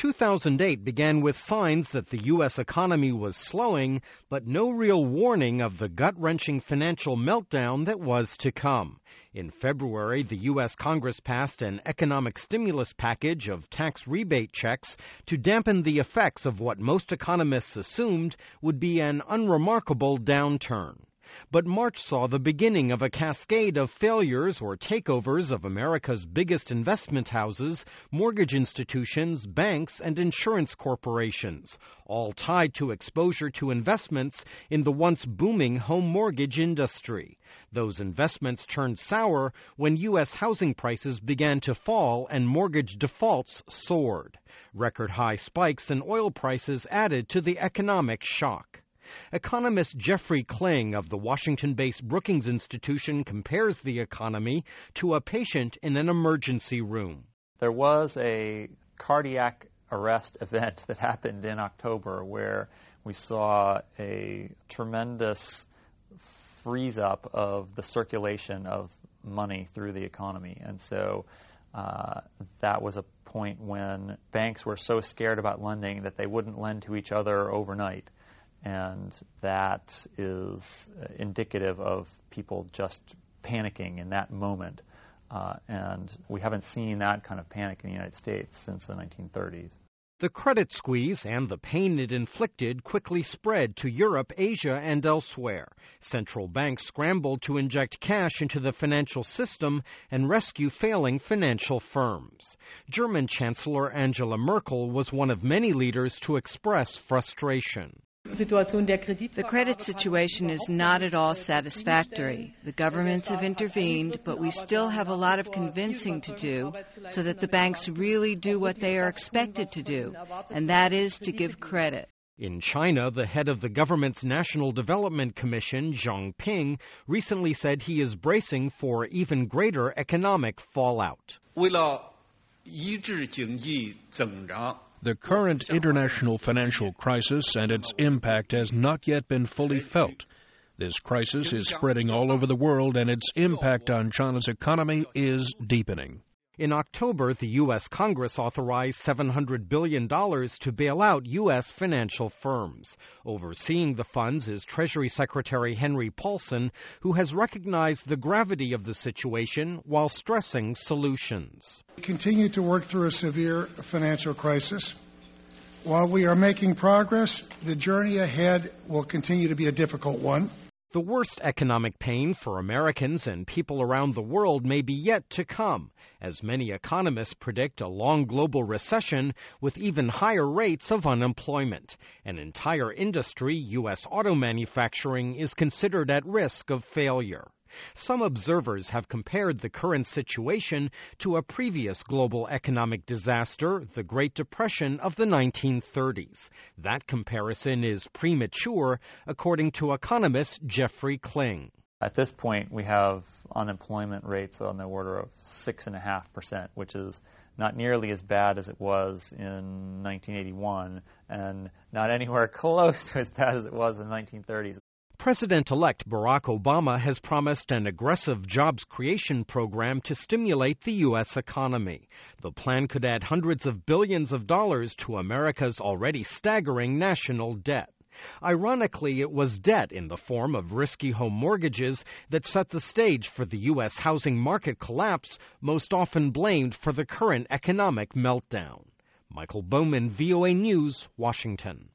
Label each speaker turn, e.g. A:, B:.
A: 2008 began with signs that the U.S. economy was slowing, but no real warning of the gut-wrenching financial meltdown that was to come. In February, the U.S. Congress passed an economic stimulus package of tax rebate checks to dampen the effects of what most economists assumed would be an unremarkable downturn. But March saw the beginning of a cascade of failures or takeovers of America's biggest investment houses, mortgage institutions, banks, and insurance corporations, all tied to exposure to investments in the once booming home mortgage industry. Those investments turned sour when U.S. housing prices began to fall and mortgage defaults soared. Record-high spikes in oil prices added to the economic shock. Economist Jeffrey Kling of the Washington-based Brookings Institution compares the economy to a patient in an emergency room.
B: There was a cardiac arrest event that happened in October where we saw a tremendous freeze-up of the circulation of money through the economy. And so that was a point when banks were so scared about lending that they wouldn't lend to each other overnight. And that is indicative of people just panicking in that moment. And we haven't seen that kind of panic in the United States since the 1930s.
A: The credit squeeze and the pain it inflicted quickly spread to Europe, Asia, and elsewhere. Central banks scrambled to inject cash into the financial system and rescue failing financial firms. German Chancellor Angela Merkel was one of many leaders to express frustration.
C: The credit situation is not at all satisfactory. The governments have intervened, but we still have a lot of convincing to do so that the banks really do what they are expected to do, and that is to give credit.
A: In China, the head of the government's National Development Commission, Zhang Ping, recently said he is bracing for even greater economic fallout.
D: The current international financial crisis and its impact has not yet been fully felt. This crisis is spreading all over the world, and its impact on China's economy is deepening.
A: In October, the U.S. Congress authorized $700 billion to bail out U.S. financial firms. Overseeing the funds is Treasury Secretary Henry Paulson, who has recognized the gravity of the situation while stressing solutions.
E: We continue to work through a severe financial crisis. While we are making progress, the journey ahead will continue to be a difficult one.
A: The worst economic pain for Americans and people around the world may be yet to come, as many economists predict a long global recession with even higher rates of unemployment. An entire industry, U.S. auto manufacturing, is considered at risk of failure. Some observers have compared the current situation to a previous global economic disaster, the Great Depression of the 1930s. That comparison is premature, according to economist Jeffrey Kling.
B: At this point, we have unemployment rates on the order of 6.5%, which is not nearly as bad as it was in 1981 and not anywhere close to as bad as it was in the 1930s.
A: President-elect Barack Obama has promised an aggressive jobs creation program to stimulate the U.S. economy. The plan could add hundreds of billions of dollars to America's already staggering national debt. Ironically, it was debt in the form of risky home mortgages that set the stage for the U.S. housing market collapse, most often blamed for the current economic meltdown. Michael Bowman, VOA News, Washington.